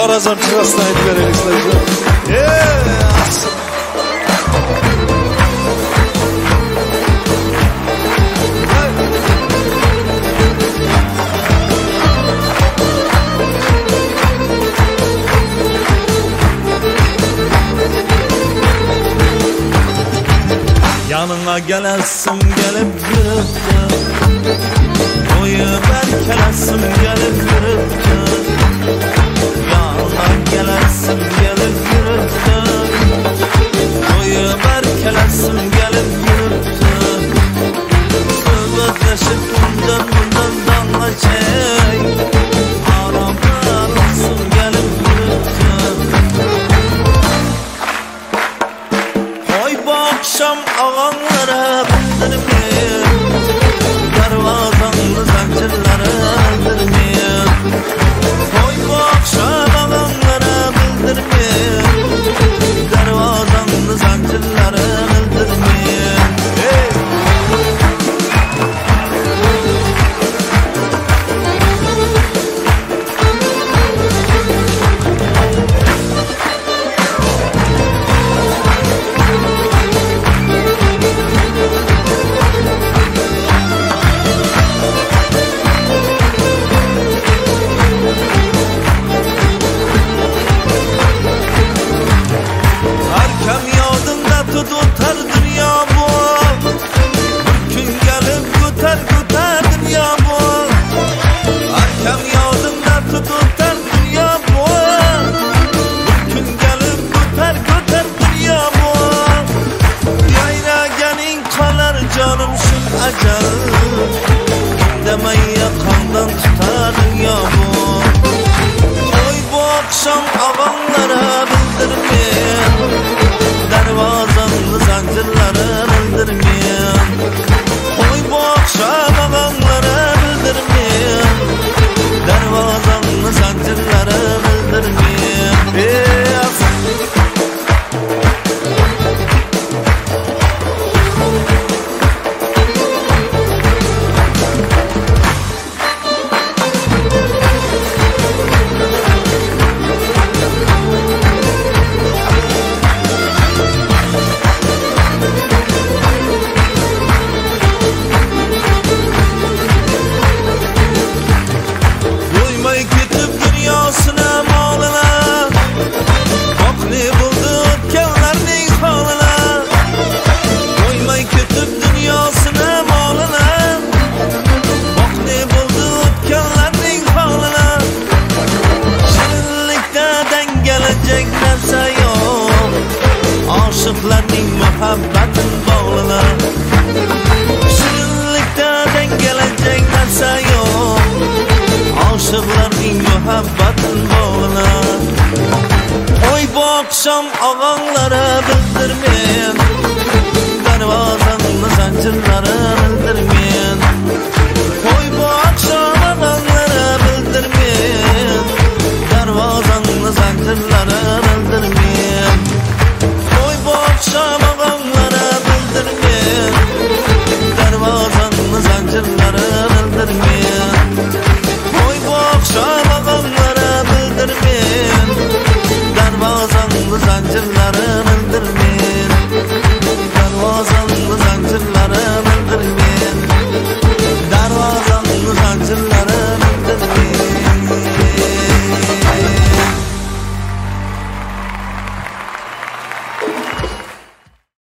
Xorazm Chirasdan aytib beraylik Yanına gelesim gelip yürüptü, koyup erkelesim gelip yürüptü. Yanına gelesim gelip yürüptü, koyup erkelesim gelip yürüptü. Söhbetleşip bundan dağla çek, arabalasım gelip yürüptü. Oy bu akşam ağanlara bildirmeyin, darvazanlı zincirlere bildirmeyin. Oy bu akşam ağanlara bildirmeyin, darvazanlı zincirlere bildirmeyin. Tutar dünya bu, gün gelip güter dünya bu. Arkam yağdığında tutar dünya bu, gün gelip güter dünya bu. Yayla gelin kalar canım şun acal, demey yakandan tutar dünya bu. Oy bu akşam ağanlara bildirmeyin, darvazanlı zincirlere bildirmeyin. Oy bu akşam ağanlara bildirmeyin, darvazanlı zincirlere bildirmeyin. Aşıklarning muhabbatin bağlana, shirinlikda dengelanjak narsa yo'q. Aşıklarning muhabbatin bağlana. Oy bu akşam ağanlara bildirmeyin, darvozanlı zincirlere